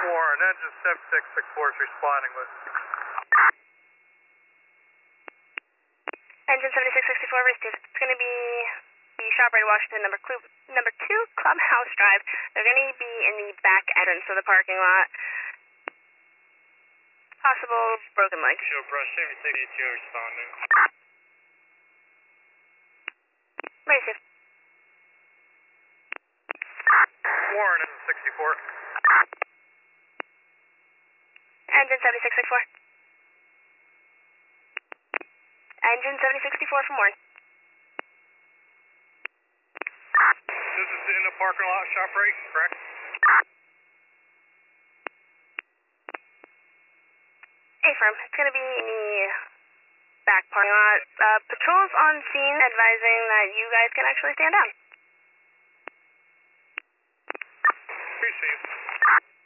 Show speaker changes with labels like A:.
A: Warren, engine 7664 is responding with.
B: Engine 7664, received. It's going to be the ShopRite Washington number 2, Clubhouse Drive. They're going to be in the back entrance of the parking lot. Possible broken leg.
A: Show brush 7682 responding.
B: Received.
A: Warren, engine 64.
B: Engine 7664. Engine 7064 from Warren.
A: This is in the parking lot, ShopRite, correct?
B: Affirm. It's going to be in the back parking lot. Patrols on scene advising that you guys can actually stand down.
A: Received.